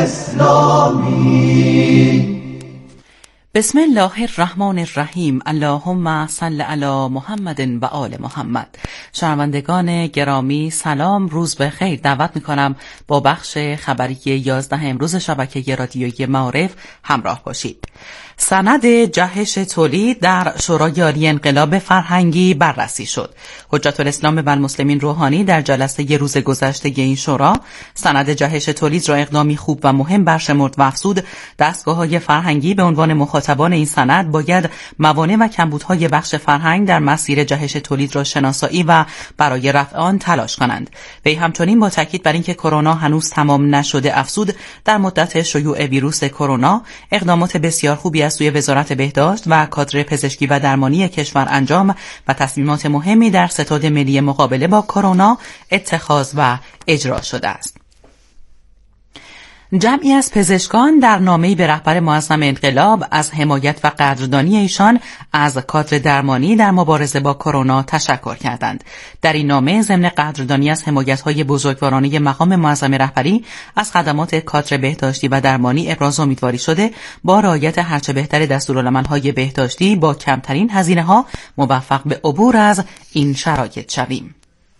اسلامی. بسم الله الرحمن الرحیم. اللهم صل علی محمد و آل محمد. شنوندگان گرامی سلام، روز بخیر. دعوت میکنم با بخش خبری 11 امروز شبکه رادیویی معارف همراه باشید. سند جهش تولید در شورای عالی انقلاب فرهنگی بررسی شد. حجت الاسلام و المسلمین روحانی در جلسه روز گذشته این شورا سند جهش تولید را اقدامی خوب و مهم برشمرد و افزود دستگاه‌های فرهنگی به عنوان مخاطبان این سند باید موانع و کمبودهای بخش فرهنگ در مسیر جهش تولید را شناسایی و برای رفع آن تلاش کنند. وی همچنین با تاکید بر اینکه کرونا هنوز تمام نشده افزود در مدت شیوع ویروس کرونا اقدامات بسیار خوبی از سوی وزارت بهداشت و کادر پزشکی و درمانی کشور انجام و تصمیمات مهمی در ستاد ملی مقابله با کرونا اتخاذ و اجرا شده است. جمعی از پزشکان در نامه‌ای به رهبر معظم انقلاب از حمایت و قدردانی ایشان از کادر درمانی در مبارزه با کرونا تشکر کردند. در این نامه ضمن قدردانی از حمایت‌های بزرگوارانه مقام معظم رهبری از خدمات کادر بهداشتی و درمانی ابراز امیدواری شده با رعایت هرچه بهتر دستورالعمل‌های بهداشتی با کمترین هزینه‌ها موفق به عبور از این شرایط شویم.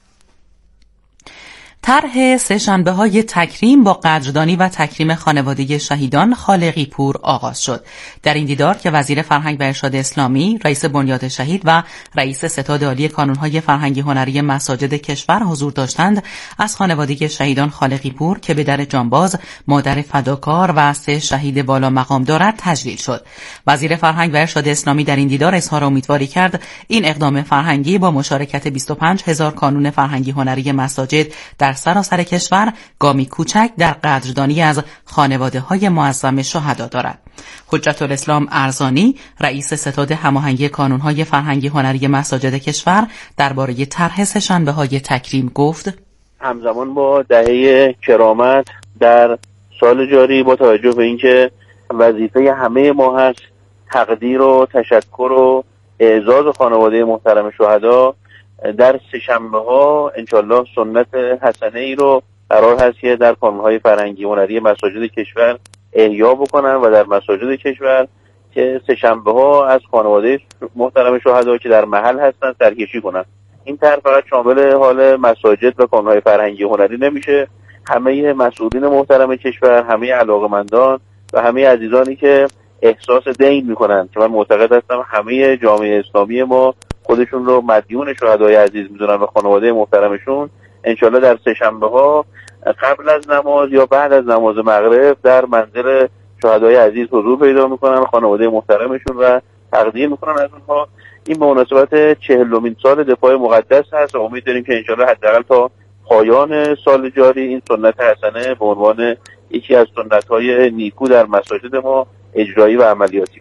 طرح سه‌شنبه‌های تکریم با قدردانی و تکریم خانواده شهیدان خالقی پور آغاز شد. در این دیدار که وزیر فرهنگ و ارشاد اسلامی، رئیس بنیاد شهید و رئیس ستاد عالی کانون‌های فرهنگی هنری مساجد کشور حضور داشتند، از خانواده شهیدان خالقی پور که پدر جانباز، مادر فداکار و 3 شهید والا مقام دارد تجلیل شد. وزیر فرهنگ و ارشاد اسلامی در این دیدار اظهار امیدواری کرد این اقدام فرهنگی با مشارکت 25000 کانون فرهنگی هنری مساجد در سراسر کشور گامی کوچک در قدردانی از خانواده‌های معظم شهدا دارد. حجت الاسلام ارزانی، رئیس ستاد هماهنگی کانون‌های فرهنگی هنری مساجد کشور، درباره طرح سه‌شنبه‌های تکریم گفت: همزمان با دهه کرامت در سال جاری با توجه به اینکه وظیفه همه ما هست تقدیر و تشکر و اعزاز خانواده محترم شهدا، در سه‌شنبه‌ها انشالله سنت حسنه ای رو قرار هست که در کانون‌های فرهنگی هنری مساجد کشور احیا بکنن و در مساجد کشور که سه‌شنبه‌ها از خانواده محترم شهدا که در محل هستن سرکشی کنن. این طرح فقط شامل حال مساجد و کانون‌های فرهنگی هنری نمیشه، همه مسئولین محترم کشور، همه علاقه‌مندان و همه عزیزانی که احساس دین میکنن که من معتقد هستم همه جامعه اسلامی ما خودشون رو مدیون شهدای عزیز میدونن و خانواده محترمشون، انشالله در سه‌شنبه‌ها قبل از نماز یا بعد از نماز مغرب در منزل شهدای عزیز حضور پیدا میکنن، خانواده محترمشون و تقدیر میکنن از اونها. این به مناسبت 40مین سال دفاع مقدس هست و امید داریم که انشالله حداقل تا پایان سال جاری این سنت حسنه به عنوان یکی از سنت‌های نیکو در مساجد ما اجرایی و عملیاتی.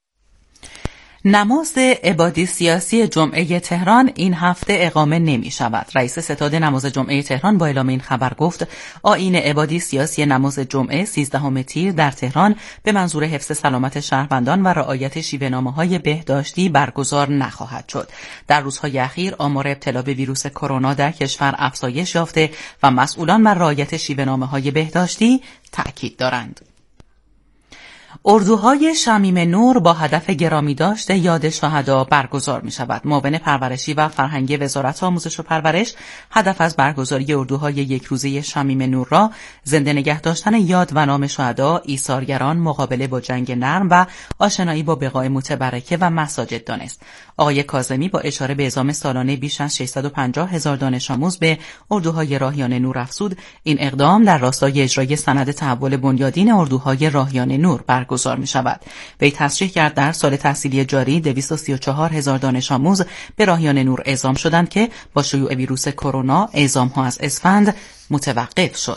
نماز عبادی سیاسی جمعه تهران این هفته اقامه نمی شود. رئیس ستاد نماز جمعه تهران با اعلام این خبر گفت آیین عبادی سیاسی نماز جمعه 13 تیر در تهران به منظور حفظ سلامت شهروندان و رعایت شیوه‌نامه‌های بهداشتی برگزار نخواهد شد. در روزهای اخیر آمار ابتلا به ویروس کرونا در کشور افزایش یافته و مسئولان بر رعایت شیوه‌نامه‌های بهداشتی تأکید دارند. اردوهای شمیم نور با هدف گرامی داشته یاد شهدا برگزار می شود. معاون پرورشی و فرهنگی وزارت آموزش و پرورش هدف از برگزاری اردوهای یک روزه شمیم نور را زنده نگه داشتن یاد و نام شهدا، ایثارگران، مقابله با جنگ نرم و آشنایی با بقاع متبرکه و مساجد دانست. آقای کاظمی با اشاره به اعزام سالانه بیش از 650,000 دانش آموز به اردوهای راهیان نور افزود این اقدام در راستای اجرای سند تحول بنیادین اردوهای راهیان نور برگزار می شود. وی تصریح کرد در سال تحصیلی جاری 234,000 دانش آموز به راهیان نور اعزام شدند که با شیوع ویروس کرونا اعزام‌ها از اسفند متوقف شد.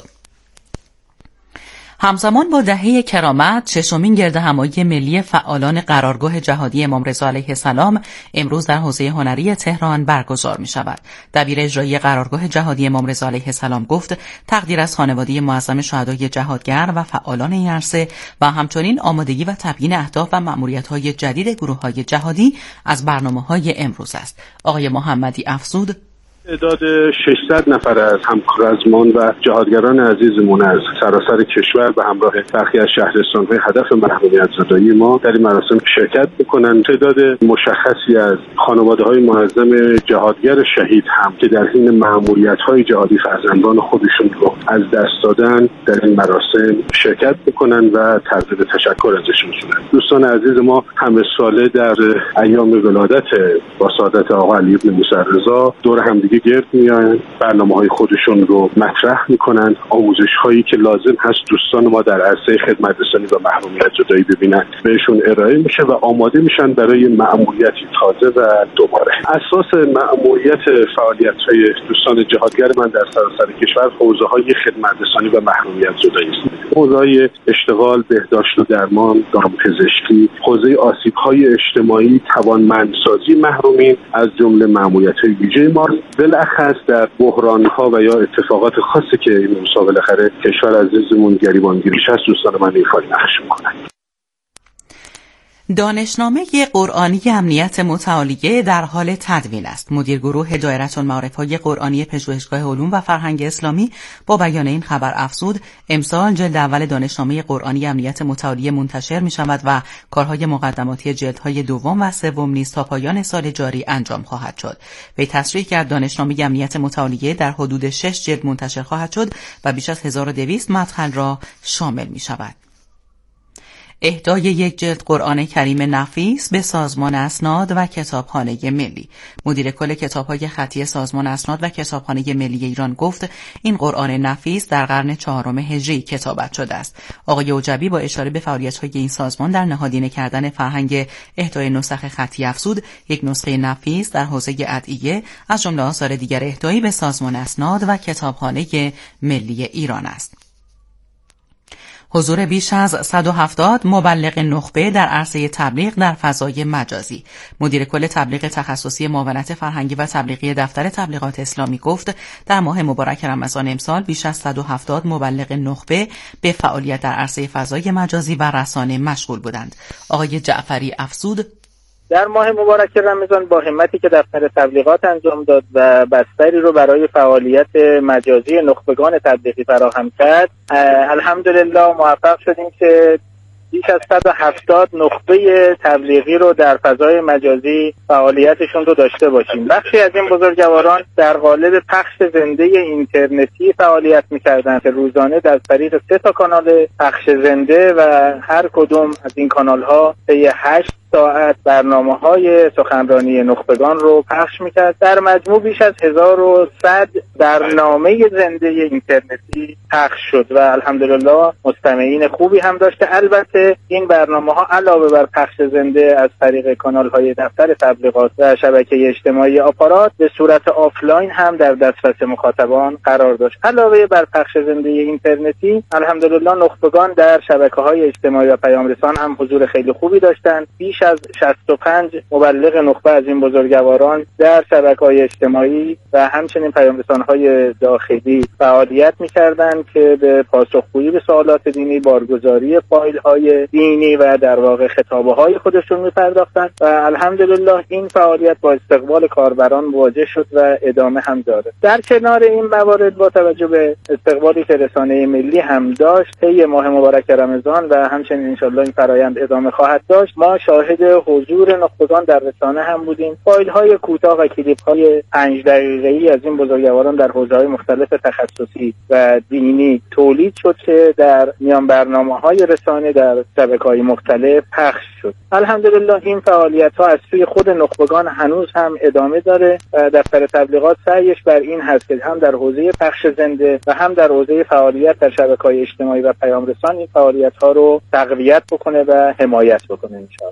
همزمان با دهه کرامت، ششمین گردهمایی ملی فعالان قرارگاه جهادی امام رضا علیه السلام امروز در حوزه هنری تهران برگزار می شود. دبیر اجرایی قرارگاه جهادی امام رضا علیه السلام گفت تقدیر از خانواده معظم شهدای جهادگر و فعالان این عرصه و همچنین آمادگی و تبیین اهداف و مأموریت‌های جدید گروه‌های جهادی از برنامه‌های امروز است. آقای محمدی افزود: تعداد 600 نفر از همرزمان و جهادگران عزیزمون از سراسر کشور به همراه برخی از شهرستان‌های هدف محرومیت زدایی ما در این مراسم شرکت می‌کنند. تعداد مشخصی از خانواده‌های منظم جهادگر شهید هم که در حین مأموریت‌های جهادی فرزندان خودشون رو از دست دادن در این مراسم شرکت می‌کنند و تقدیم تشکر ازشون می‌کنند. دوستان عزیز ما همه ساله در ایام ولادت با سعادت آقا علی بن موسی رضا دور همدیگه گرد میان، برنامه‌های خودشون رو مطرح میکنن، آموزش‌هایی که لازم هست دوستان ما در عرصه خدمت رسانی و محرومیت زدایی ببینن بهشون ارائه میشه و آماده میشن برای مأموریتی تازه و دوباره. اساس مأموریت فعالیت‌های دوستان جهادگر من در سراسر کشور حوزه‌های خدمت رسانی و محرومیت زدایی است. حوزه‌های اشتغال، بهداشت و درمان، دامپزشکی، حوزه آسیب‌های اجتماعی، توانمندسازی محرومین از جمله مأموریت‌های ویژه ما. بالاخص در بحران‌ها و یا اتفاقات خاصی که این روزها بالاخره کشور عزیزمون گریبانگیریش هست، دوستان من ایفای نقش می‌کنن. دانشنامه قرآنی امنیت متعالیه در حال تدوین است. مدیر گروه دایره المعارف‌های قرآنی پژوهشگاه علوم و فرهنگ اسلامی با بیان این خبر افزود امسال جلد اول دانشنامه قرآنی امنیت متعالیه منتشر می شود و کارهای مقدماتی جلدهای دوم و سوم نیز تا پایان سال جاری انجام خواهد شد. وی تصریح کرد دانشنامه امنیت متعالیه در حدود 6 جلد منتشر خواهد شد و بیش از 1200 مدخل را شامل می شود. اهدای یک جلد قرآن کریم نفیس به سازمان اسناد و کتابخانه ملی. مدیر کل کتاب‌های خطی سازمان اسناد و کتابخانه ملی ایران گفت این قرآن نفیس در قرن 4 هجری کتابت شده است. آقای اوجبی با اشاره به فعالیت‌های این سازمان در نهادینه کردن فرهنگ اهدای نسخ خطی افزود یک نسخه نفیس در حوزه ادعیه از جمله آثار دیگر اهدایی به سازمان اسناد و کتابخانه ملی ایران است. حضور بیش از 170 مبلغ نخبه در عرصه تبلیغ در فضای مجازی. مدیر کل تبلیغ تخصصی معاونت فرهنگی و تبلیغی دفتر تبلیغات اسلامی گفت در ماه مبارک رمضان امسال بیش از 170 مبلغ نخبه به فعالیت در عرصه فضای مجازی و رسانه مشغول بودند. آقای جعفری افزود در ماه مبارک رمضان با همتی که دفتر تبلیغات انجام داد و بستری رو برای فعالیت مجازی نخبگان تبلیغی فراهم کرد، الحمدلله موفق شدیم که بیش از 170 نخبه تبلیغی رو در فضای مجازی فعالیتشون رو داشته باشیم. بخشی از این بزرگواران در قالب پخش زنده اینترنتی فعالیت می‌کردند که روزانه در طریق 3 کانال پخش زنده و هر کدوم از این کانال‌ها طی 8 ساعت برنامه‌های سخنرانی نخبگان رو پخش می‌کرد. در مجموع بیش از 1100 برنامه زنده اینترنتی پخش شد و الحمدلله مستمعین خوبی هم داشته. البته این برنامه‌ها علاوه بر پخش زنده از طریق کانال‌های دفتر تبلیغات و شبکه اجتماعی آپارات به صورت آفلاین هم در دسترس مخاطبان قرار داشت. علاوه بر پخش زنده اینترنتی الحمدلله نخبگان در شبکه‌های اجتماعی و پیام‌رسان هم حضور خیلی خوبی داشتند. بیش از 65 مبلغ نخبه از این بزرگواران در شبکه‌های اجتماعی و همچنین پیام‌رسان‌های داخلی فعالیت می‌کردند که به پاسخگویی به سوالات دینی، بارگذاری فایل‌های دینی و در واقع خطابه‌های خودشون می‌پرداختند و الحمدلله این فعالیت با استقبال کاربران مواجه شد و ادامه هم داره. در کنار این موارد با توجه به استقبالی که رسانه ملی هم داشت طی ماه مبارک رمضان و همچنین انشالله این فرآیند ادامه خواهد داشت، ما شاهد حضور نخبگان در رسانه هم بودیم. فایل‌های کوتاه و کلیپ‌های 5 دقیقه‌ای از این بزرگواران در حوزه‌های مختلف تخصصی و دینی تولید شد که در میان برنامه‌های رسانه در شبکه‌های مختلف پخش شد. الحمدلله این فعالیت‌ها از سوی خود نخبگان هنوز هم ادامه داره و دفتر تبلیغات سعیش بر این هست که هم در حوزه پخش زنده و هم در حوزه فعالیت در شبکه‌های اجتماعی و پیام‌رسان این فعالیت‌ها رو تقویت بکنه و حمایت بکنه انشاءالله.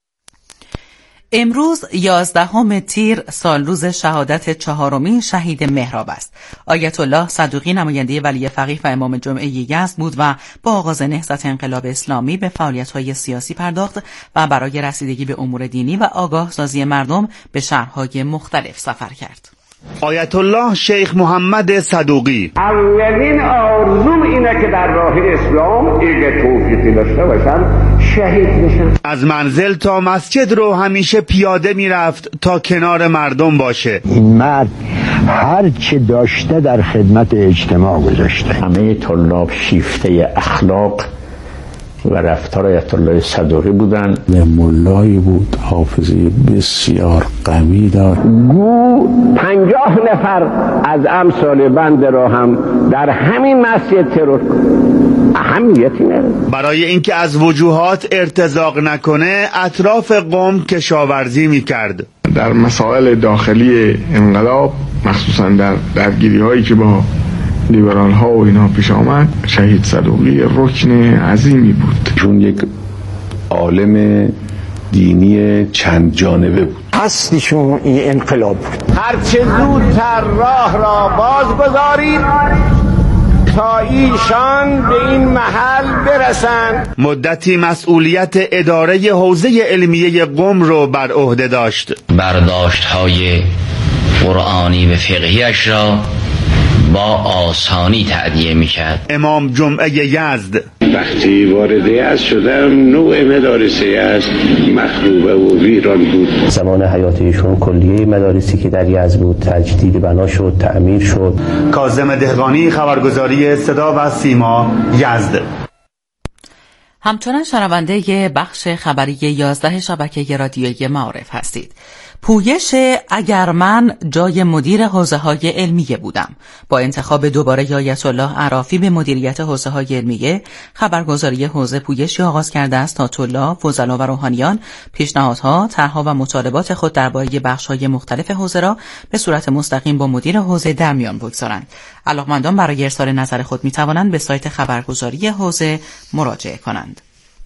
امروز 11 تیر سالروز شهادت 4مین شهید مهراب است. آیت الله صدوقی نماینده ولی فقیه و امام جمعه یزد بود و با آغاز نهضت انقلاب اسلامی به فعالیت‌های سیاسی پرداخت و برای رسیدگی به امور دینی و آگاه سازی مردم به شهرهای مختلف سفر کرد. آیت الله شیخ محمد صدوقی: اولین آرزوم اینه که در راه اسلام اگه توفیقی داشته باشن شهید بشن. از منزل تا مسجد رو همیشه پیاده میرفت تا کنار مردم باشه. این مرد هر چه داشته در خدمت اجتماع گذاشته. همه طلاب شیفته اخلاق و رفتار آیت الله صدوقی بودن. مولایی بود، حافظی بسیار قوی داشت. گو 50 نفر از امثال بنده را هم در همین مسجد ترور اهمیتی نداره. برای اینکه از وجوهات ارتزاق نکنه اطراف قم کشاورزی میکرد. در مسائل داخلی انقلاب، مخصوصا در درگیری هایی که با لیبرال ها و اینا پیش آمد، شهید صدوقی رکن عظیمی بود. چون یک عالم دینی چند جانبه بود. اصلشون این انقلاب بود. هرچه زودتر راه را باز گذارید تا ایشان به این محل برسند. مدتی مسئولیت اداره حوزه علمیه قم رو بر عهده داشت. برداشت‌های قرآنی و فقهیش را با آسانی تأدیه می‌کرد. امام جمعه یزد: وقتی وارد یزد شدم نوع مدارس یزد مخروبه و ویران بود. زمان حیات ایشون کلیه مدارسی که در یزد بود تجدید بنا شد، تعمیر شد. کاظم دهقانی، خبرگزاری صدا و سیما، یزد. همچنان شنونده بخش خبری 11 شبکه رادیویی معارف هستید. پویش اگر من جای مدیر حوزه‌های علمیه بودم. با انتخاب دوباره آیت الله عرافی به مدیریت حوزه‌های علمیه، خبرگزاری حوزه پویشی آغاز کرده است تا طلاب، فضلا و روحانیان پیشنهادها، طرح‌ها و مطالبات خود درباره بخش‌های مختلف حوزه را به صورت مستقیم با مدیر حوزه در میان بگذارند. علاقمندان برای ارسال نظر خود می‌توانند به سایت خبرگزاری حوزه مراجعه کنند.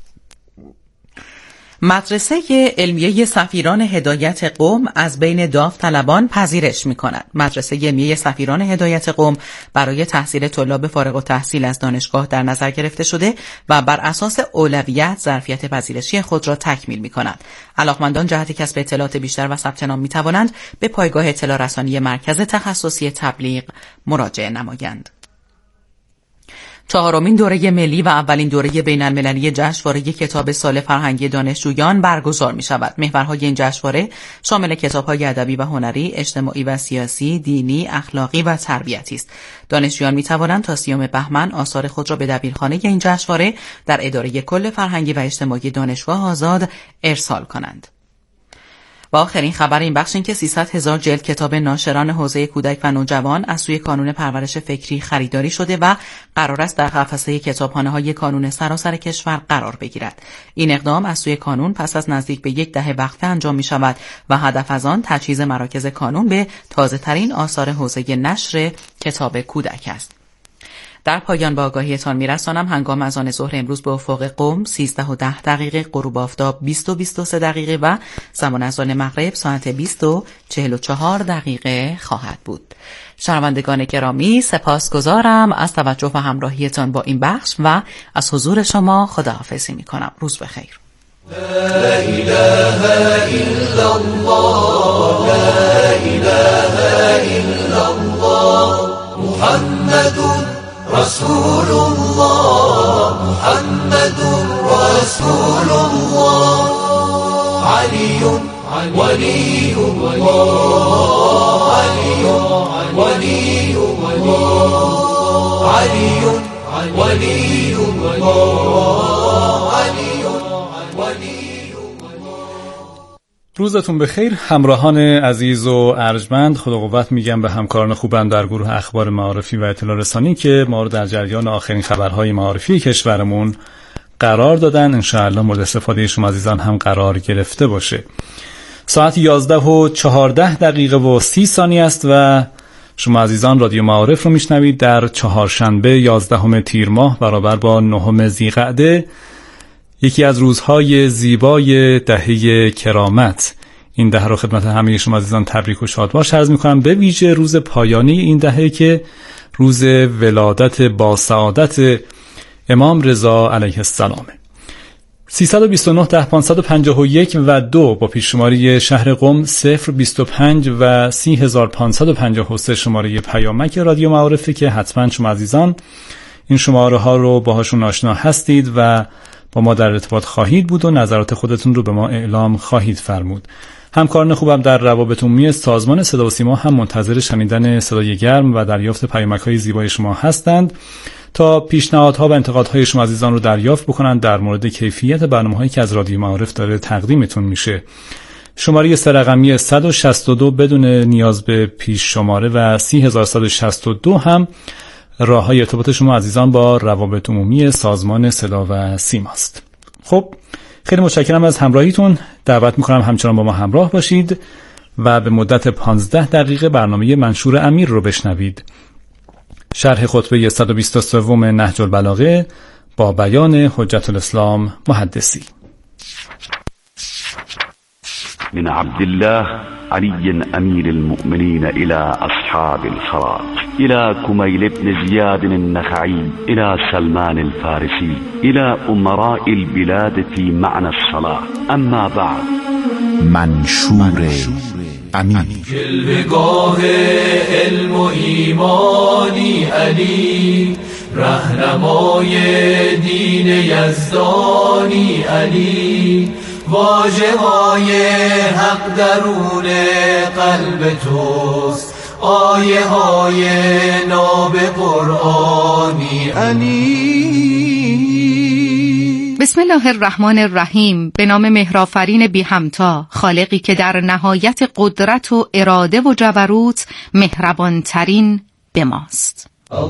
مدرسه علمیه سفیران هدایت قم از بین داوطلبان پذیرش می‌کند. مدرسه علمیه سفیران هدایت قم برای تحصیل طلاب فارغ التحصیل از دانشگاه در نظر گرفته شده و بر اساس اولویت ظرفیت پذیرشی خود را تکمیل می‌کند. علاقمندان جهت کسب اطلاعات بیشتر و ثبت نام می‌توانند به پایگاه اطلاع رسانی مرکز تخصصی تبلیغ مراجعه نمایند. چهارمین دوره ملی و اولین دوره بین المللی جشنواره کتاب سال فرهنگی دانشجویان برگزار می شود. محورهای این جشنواره شامل کتاب‌های ادبی و هنری، اجتماعی و سیاسی، دینی، اخلاقی و تربیتی است. دانشجویان می توانند تا 30 بهمن آثار خود را به دبیرخانه این جشنواره در اداره کل فرهنگی و اجتماعی دانشگاه آزاد ارسال کنند. و آخرین خبر این بخش این که 300,000 جلد کتاب ناشران حوزه کودک و نوجوان از سوی کانون پرورش فکری خریداری شده و قرار است در قفسه کتابخانه‌های کانون سراسر کشور قرار بگیرد. این اقدام از سوی کانون پس از نزدیک به 10 دهه وقفه انجام می شود و هدف از آن تجهیز مراکز کانون به تازه‌ترین آثار حوزه نشر کتاب کودک است. در پایان با آگاهیتان میرسانم هنگام اذان ظهر امروز به افق قم 13:10 غروب آفتاب 20:23 و زمان اذان مغرب ساعت 20:44 خواهد بود. شنوندگان گرامی، سپاسگزارم از توجه و همراهیتان با این بخش و از حضور شما خداحافظی میکنم. روز بخیر. لا إله إلا الله لا إله إلا الله محمد رسول الله محمد رسول الله علي ولي الله علي ولي الله علي ولي الله علي روزتون بخیر همراهان عزیز و ارجمند. خدا قوت میگم به همکاران خوبم در گروه اخبار معارفی و اطلاع رسانی که ما رو در جریان آخرین خبرهای معارفی کشورمون قرار دادن. انشاءالله مورد استفاده شما عزیزان هم قرار گرفته باشه. ساعت 11:14 و 30 ثانیه است و شما عزیزان رادیو معارف رو میشنوید در چهارشنبه 11 تیر ماه برابر با 9 ذیقعده، یکی از روزهای زیبای دهه کرامت. این دهه رو خدمت همه شما عزیزان تبریک و شادباش عرض می‌کنم، به ویژه روز پایانی این دهه که روز ولادت با سعادت امام رضا علیه السلام. 329 10 551 و 2 با پیششماری شهر قم 025 و 30553 شماره پیامک رادیو معارفه که حتما شما عزیزان این شماره ها رو باهاشون آشنا هستید و با ما در ارتباط خواهید بود و نظرات خودتون رو به ما اعلام خواهید فرمود. همکاران خوبم در روابط عمومی سازمان صدا و سیما هم منتظر شنیدن صدای گرم و دریافت پیامک‌های زیبای شما هستند تا پیشنهادها و انتقادهای شما عزیزان رو دریافت بکنند در مورد کیفیت برنامه‌هایی که از رادیو معارف داره تقدیمتون میشه. شماره سرقمی 162 بدون نیاز به پیش شماره و 3162 هم راه‌های ارتباط شما عزیزان با روابط عمومی سازمان صدا و سیماست. خب خیلی متشکرم از همراهیتون. دعوت میکنم همچنان با ما همراه باشید و به مدت 15 دقیقه برنامه منشور امیر رو بشنوید. شرح خطبه 123 نهج البلاغه با بیان حجت الاسلام محدثی. من عبد الله علي أمير المؤمنين إلى أصحاب الخراج إلى كميل بن زياد النخعي إلى سلمان الفارسي إلى أمراء البلاد في معنى الصلاة أما بعد. منشور امیر. جلوه‌گاه علم و ایمانی علی، رهنمای دین یزدانی علی، واژه‌های حق درون قلب توست، آیه های ناب قرآنی علی. بسم الله الرحمن الرحیم. به نام مهرآفرین بی همتا، خالقی که در نهایت قدرت و اراده و جبروت مهربان ترین به ماست.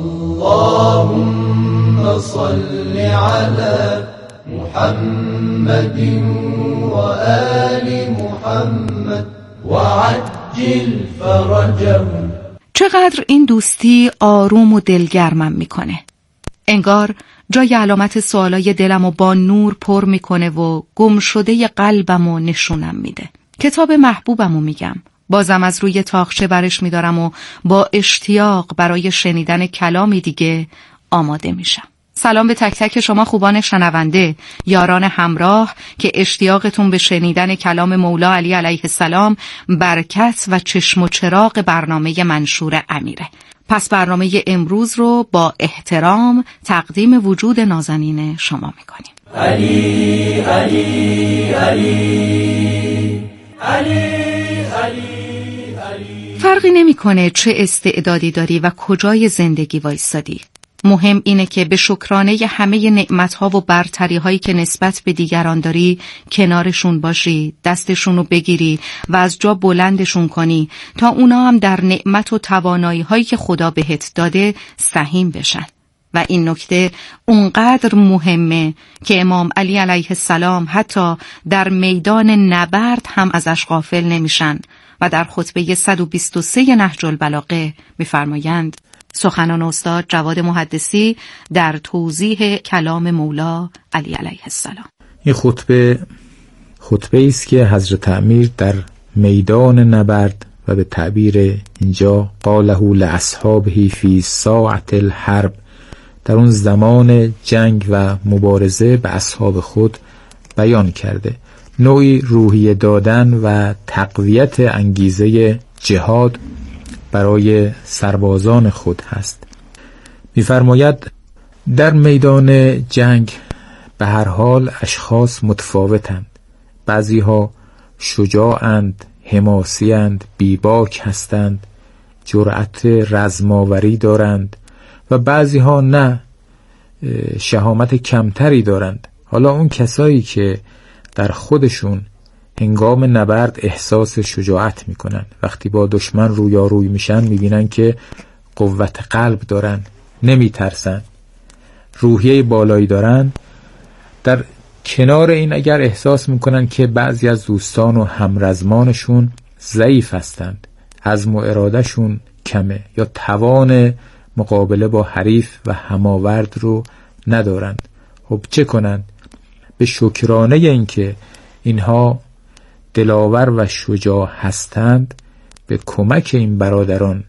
اللهم صل علی محمد و آل محمد و عجل فرجهم. چقدر این دوستی آروم و دلگرمم میکنه. انگار جای علامت سوالای دلمو با نور پر میکنه و گم شده قلبمو نشونم میده. کتاب محبوبمو میگم. بازم از روی تاقچه برش میدارم و با اشتیاق برای شنیدن کلامی دیگه آماده میشم. سلام به تک تک شما خوبان شنونده، یاران همراه که اشتیاقتون به شنیدن کلام مولا علی علیه السلام برکت و چشم و چراغ برنامه منشور امیره. پس برنامه امروز رو با احترام تقدیم وجود نازنین شما میکنیم. علی علی علی علی علی. فرقی نمیکنه چه استعدادی داری و کجای زندگی وایسادی. مهم اینه که به شکرانه همه نعمت‌ها و برتری‌هایی که نسبت به دیگران داری کنارشون باشی، دستشون رو بگیری و از جا بلندشون کنی تا اونا هم در نعمت و توانایی‌هایی که خدا بهت داده سهیم بشن. و این نکته اونقدر مهمه که امام علی علیه السلام حتی در میدان نبرد هم ازش غافل نمیشن و در خطبه 123 نهج البلاغه می‌فرمایند: سخنان استاد جواد محدثی در توضیح کلام مولا علی علیه السلام. این خطبه است که حضرت امیر در میدان نبرد و به تعبیر اینجا قاله لاصحابه فی ساعة الحرب، در اون زمان جنگ و مبارزه به اصحاب خود بیان کرده. نوعی روحیه دادن و تقویت انگیزه جهاد برای سربازان خود هست. می‌فرماید در میدان جنگ به هر حال اشخاص متفاوتند. بعضی‌ها شجاعند، حماسی‌اند، بیباک هستند، جرأت رزماوری دارند و بعضی‌ها نه، شهامت کمتری دارند. حالا اون کسایی که در خودشون هنگام نبرد احساس شجاعت میکنن، وقتی با دشمن رویاروی میشن میبینن که قوت قلب دارن، نمیترسن، روحیه بالایی دارن. در کنار این اگر احساس میکنن که بعضی از دوستان و همرزمانشون ضعیف هستند، عزم و ارادهشون کمه یا توان مقابله با حریف و هماورد رو ندارند، خب چه کنند؟ به شکرانه این که اینها دلاور و شجاع هستند به کمک این برادران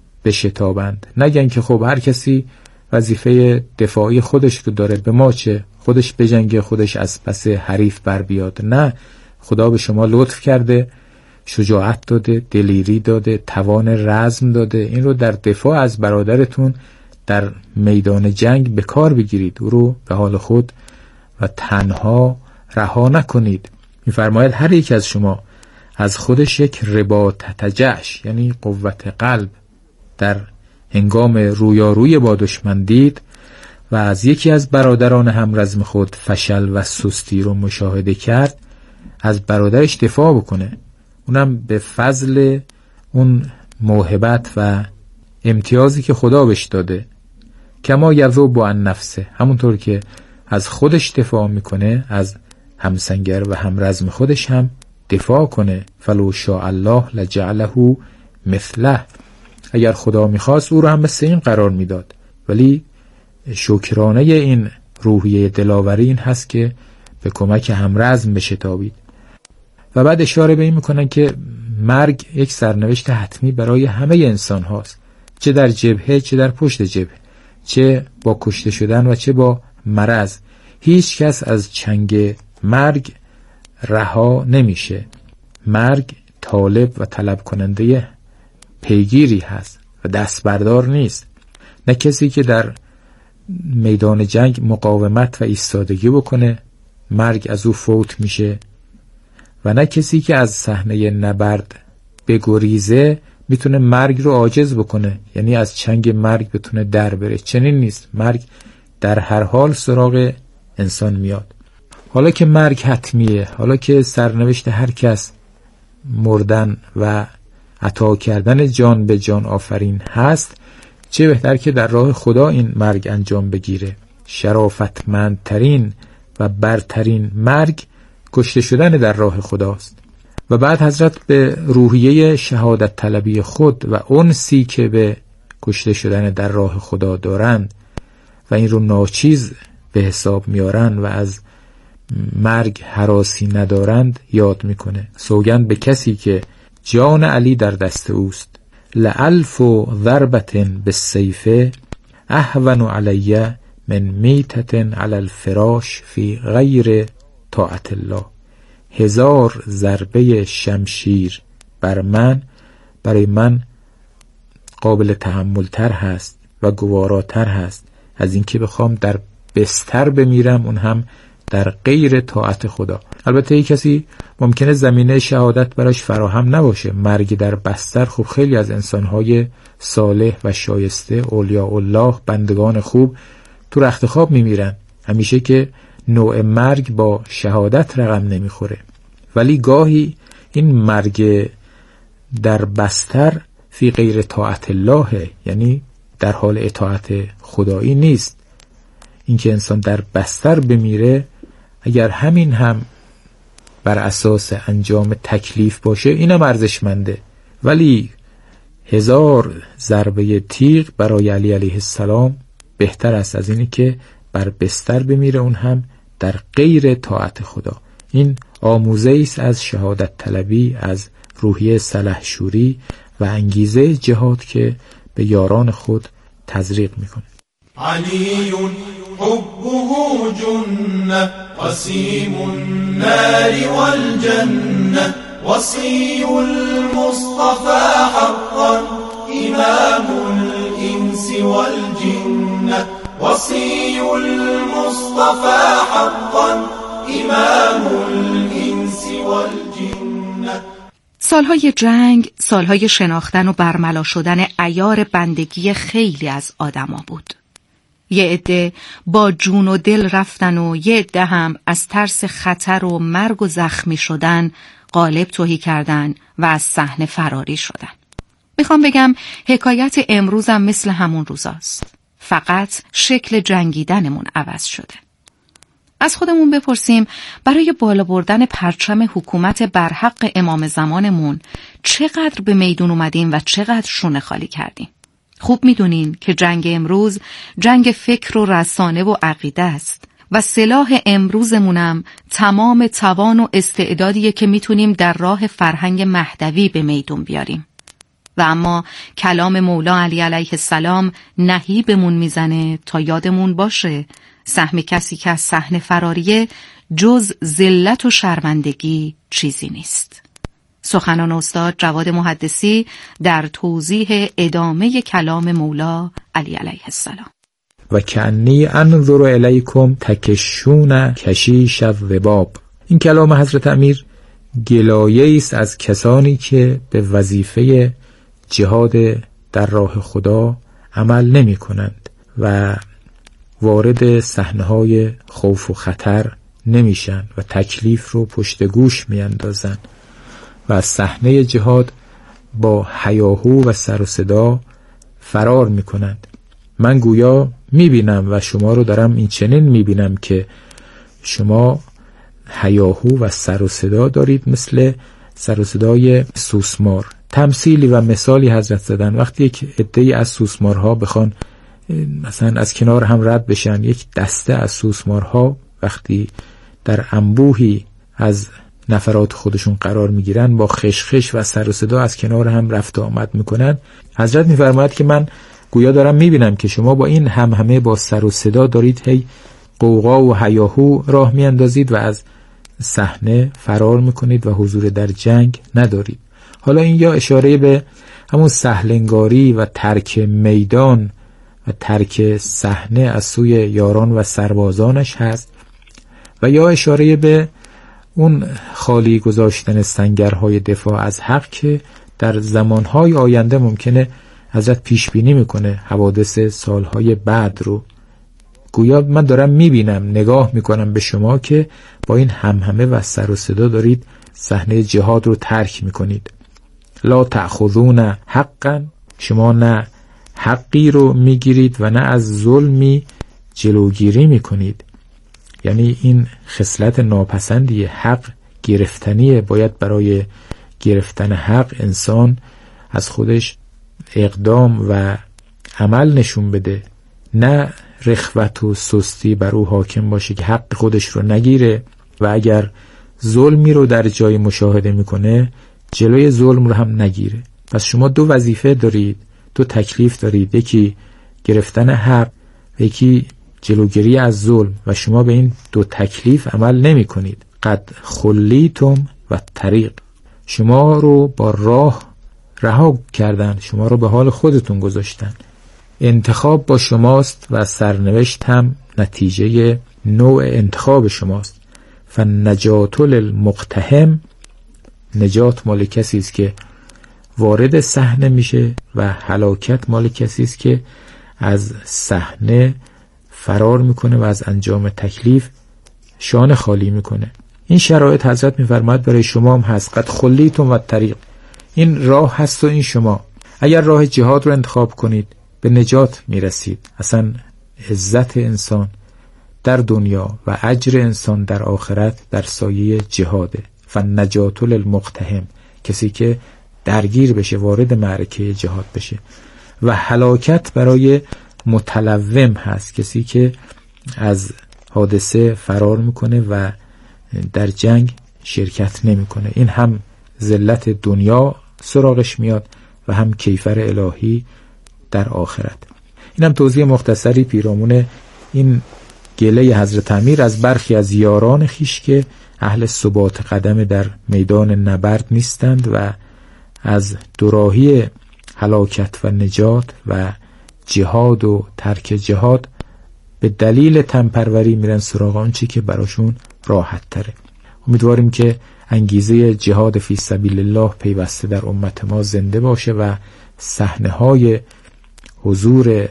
بشتابند. نگن که خب هر کسی وظیفه دفاعی خودش رو داره، به ما چه، خودش بجنگه، خودش از پس حریف بر بیاد. نه، خدا به شما لطف کرده، شجاعت داده، دلیری داده، توان رزم داده. این رو در دفاع از برادرتون در میدان جنگ به کار بگیرید. او رو به حال خود و تنها رها نکنید. می‌فرماید هر یک از شما از خودش یک رباطة جأش، یعنی قوت قلب، در هنگام رویاروی با دشمن دید و از یکی از برادران همرزم خود فشل و سستی رو مشاهده کرد، از برادرش دفاع بکنه، اونم به فضل اون موهبت و امتیازی که خدا بهش داده. کما یذوب عن نفسه، همونطور که از خودش دفاع میکنه، از همسنگر و همرزم خودش هم دفاع کنه. فلو شاء الله لجعله مثله، اگر خدا میخواست او رو هم مثل این قرار میداد. ولی شکرانه این روحیه دلاوری این هست که به کمک همرزم بشتابید. و بعد اشاره به این میکنن که مرگ یک سرنوشت حتمی برای همه انسان هاست، چه در جبهه چه در پشت جبهه، چه با کشته شدن و چه با مرض. هیچ کس از چنگ مرگ رها نمیشه. مرگ طالب و طلب کننده پیگیری هست و دست بردار نیست. نه کسی که در میدان جنگ مقاومت و ایستادگی بکنه مرگ از او فوت میشه، و نه کسی که از صحنه نبرد بگریزه میتونه مرگ رو عاجز بکنه، یعنی از چنگ مرگ بتونه در بره. چنین نیست. مرگ در هر حال سراغ انسان میاد. حالا که مرگ حتمیه، حالا که سرنوشت هر کس مردن و عطا کردن جان به جان آفرین هست، چه بهتر که در راه خدا این مرگ انجام بگیره. شرافتمندترین و برترین مرگ کشته شدن در راه خداست. و بعد حضرت به روحیه شهادت طلبی خود و انسی که به کشته شدن در راه خدا دارند و این رو ناچیز به حساب میارن و از مرگ هراسی ندارند یاد میکنه. سوگند به کسی که جان علی در دست اوست، لألف ضربت بالسیف اهون علی من میتة علی الفراش فی غیر طاعت الله. 1000 ضربه شمشیر برای من قابل تحمل تر هست و گواراتر هست از اینکه بخوام در بستر بمیرم، اون هم در غیر طاعت خدا. البته یک کسی ممکنه زمینه شهادت براش فراهم نباشه، مرگ در بستر. خب خیلی از انسانهای صالح و شایسته، اولیاء الله، بندگان خوب تو رخت خواب میمیرن، همیشه که نوع مرگ با شهادت رقم نمیخوره. ولی گاهی این مرگ در بستر فی غیر طاعت الله، یعنی در حال اطاعت خدایی نیست. اینکه انسان در بستر بمیره، اگر همین هم بر اساس انجام تکلیف باشه، اینم ارزشمنده. ولی 1000 ضربه تیغ برای علی علیه السلام بهتر است از اینی که بر بستر بمیره، اون هم در غیر طاعت خدا. این آموزه است از شهادت طلبی، از روحیه سلحشوری و انگیزه جهاد که به یاران خود تزریق میکنه. علی حبه جنة قسیم النار والجنة وصی المصطفى حقا امام الانس والجنة وصی المصطفى حقا امام الانس والجنة. سالهای جنگ، سالهای شناختن و برملا شدن عیار بندگی خیلی از آدما بود. یه عده با جون و دل رفتن و یه عده هم از ترس خطر و مرگ و زخمی شدن غالب تهی کردن و از صحنه فراری شدن. میخوام بگم حکایت امروزم مثل همون روزاست، فقط شکل جنگیدنمون عوض شده. از خودمون بپرسیم برای بالا بردن پرچم حکومت برحق امام زمانمون چقدر به میدون اومدیم و چقدر شونه خالی کردیم. خوب میدونین که جنگ امروز جنگ فکر و رسانه و عقیده است و سلاح امروزمونم تمام توان و استعدادیه که میتونیم در راه فرهنگ مهدوی به میدون بیاریم. و اما کلام مولا علی علیه السلام نهیبمون میزنه تا یادمون باشه سهم کسی که از صحنه فراریه جز ذلت و شرمندگی چیزی نیست. سخنان استاد جواد محدثی در توضیح ادامه کلام مولا علی علیه السلام. و کانی انظر الیکم تکشون کشیش الرباب. این کلام حضرت امیر گلایه است از کسانی که به وظیفه جهاد در راه خدا عمل نمی کنند و وارد صحنه‌های خوف و خطر نمیشن و تکلیف رو پشت گوش میاندازن و از صحنه جهاد با هیاهو و سر و صدا فرار میکنند. من گویا میبینم و شما رو دارم این چنین میبینم که شما هیاهو و سر و صدا دارید مثل سر و صدای سوسمار. تمثیلی و مثالی حضرت زدن وقتی یک عده‌ای از سوسمارها بخوان مثلا از کنار هم رد بشن، یک دسته از سوسمارها وقتی در انبوهی از نفرات خودشون قرار میگیرن با خشخش و سر و صدا از کنار هم رفت و آمد میکنن، حضرت میفرماید که من گویا دارم میبینم که شما با این همه با سر و صدا دارید هی قوقا و هیاهو راه میاندازید و از صحنه فرار میکنید و حضور در جنگ ندارید. حالا این یا اشاره به همون سهلنگاری و ترک میدان و ترک صحنه از سوی یاران و سربازانش هست و یا اشاره به اون خالی گذاشتن سنگرهای دفاع از حق که در زمانهای آینده ممکنه حضرت پیش بینی میکنه حوادث سالهای بعد رو. گویا من دارم میبینم، نگاه میکنم به شما که با این همهمه و سر و صدا دارید صحنه جهاد رو ترک میکنید. لا تأخذون حقا، شما نه حقی رو میگیرید و نه از ظلمی جلوگیری میکنید. یعنی این خصلت ناپسندی حق گرفتنیه. باید برای گرفتن حق انسان از خودش اقدام و عمل نشون بده، نه رخوت و سستی بر او حاکم باشه که حق خودش رو نگیره و اگر ظلمی رو در جای مشاهده میکنه جلوی ظلم رو هم نگیره. پس شما دو وظیفه دارید، دو تکلیف دارید، یکی گرفتن حق و یکی جلوگیری از ظلم و شما به این دو تکلیف عمل نمی کنید. قد خلیتم و طریق، شما رو با راه رها کردن، شما رو به حال خودتون گذاشتن. انتخاب با شماست و سرنوشت هم نتیجه نوع انتخاب شماست. فالنجات للمقتحم، نجات مال کسی است که وارد صحنه میشه و هلاکت مال کسی است که از صحنه فرار میکنه و از انجام تکلیف شانه خالی میکنه. این شرایط حضرت میفرماید برای شما هم هست. قد خلیتم و طریق، این راه هست و این شما. اگر راه جهاد رو انتخاب کنید به نجات میرسید. اصلا عزت انسان در دنیا و اجر انسان در آخرت در سایه جهاده. فالنجات للمقتحم، کسی که درگیر بشه، وارد معرکه جهاد بشه. و هلاکت برای متلوم هست، کسی که از حادثه فرار میکنه و در جنگ شرکت نمیکنه. این هم ذلت دنیا سراغش میاد و هم کیفر الهی در آخرت. این هم توضیح مختصری پیرامون این گله حضرت امیر از برخی از یاران خیش که اهل ثبات قدم در میدان نبرد نیستند و از دوراهی هلاکت و نجات و جهاد و ترک جهاد به دلیل تنپروری میرن سراغ آن چی که براشون راحت تره. امیدواریم که انگیزه جهاد فی سبیل الله پیوسته در امت ما زنده باشه و صحنه‌های حضور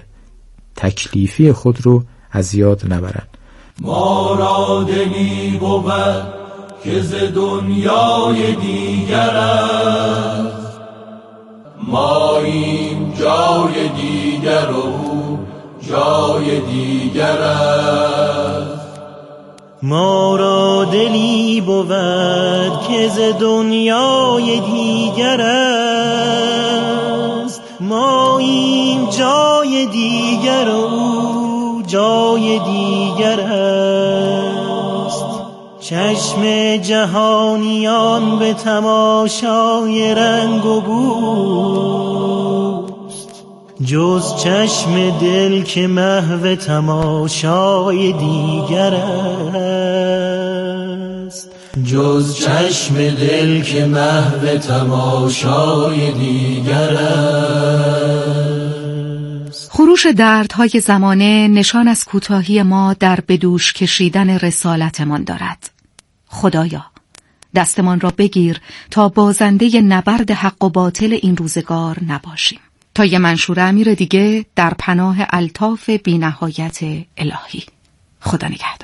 تکلیفی خود رو از یاد نبرن. ما را دلی بود که ز دنیای دیگر است، ماییم جای دیگر و جای دیگر است. ما را دلی بود که ز دنیای دیگر است، ماییم جای دیگر و جای دیگر است. چشم جهانیان به تماشای رنگ و بوست، جز چشم دل که محو تماشای دیگر است، جز چشم دل که محو تماشای دیگر است. خروش دردهای زمانه نشان از کوتاهی ما در بدوش کشیدن رسالتمان دارد. خدایا دستمان را بگیر تا بازنده نبرد حق و باطل این روزگار نباشیم. تا یه منشور امیر دیگه در پناه الطاف بی‌نهایت الهی. خدا نگهدار.